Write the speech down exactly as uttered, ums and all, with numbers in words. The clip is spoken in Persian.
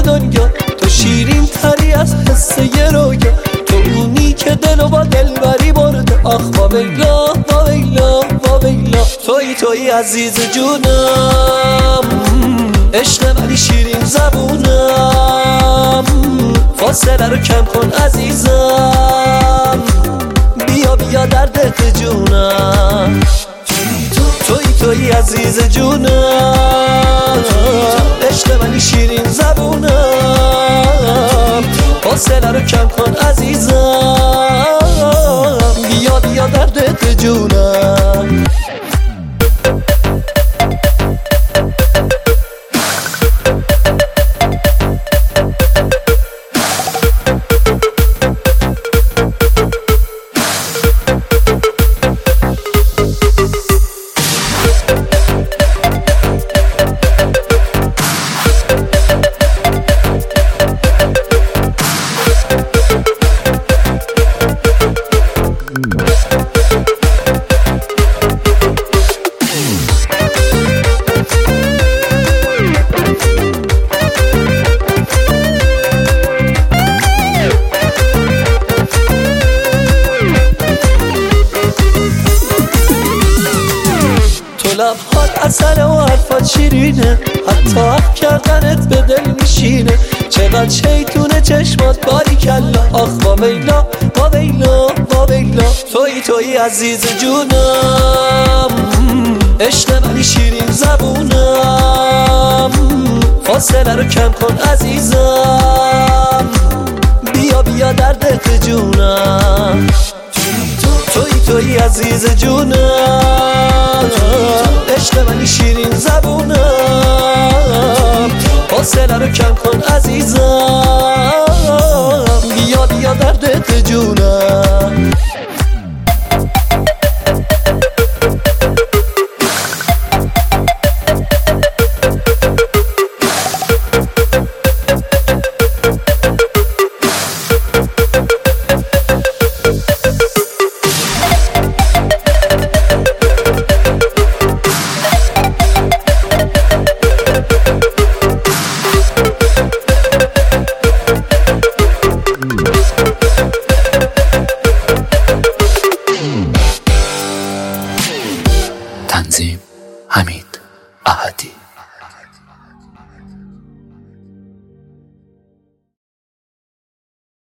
دنیا، تو شیرین تری از حس یه رویا، تو اونی که دلو با دل بری برده. آخ با ویلا با ویلا با ویلا، توی توی عزیز جونم، عشق ولی شیرین زبونم، فاصله رو کم کن عزیزم، بیا بیا در دل جونم، توی توی عزیز جونم، عشق ولی شیرین زبونم، فاصله رو کم کن عزیزم، بیا بیا در دل جونم. لبهات عسل و حرفات شیرینه، حتی حق کردنت به دل میشینه، چقدر شیطونه چشمات باریکلا. آخ با ویلا با ویلا با ویلا، توی توی عزیز جونم، عشق ولی شیرین زبونم، فاصله رو کم کن عزیزم، بیا بیا در دل جونم، توی توی عزیز جونم، عشق ولی شیرین زبونم، فاصله رو کم کن عزیزم، بیا بیا در دل جونم. تنظیم حمید احدی.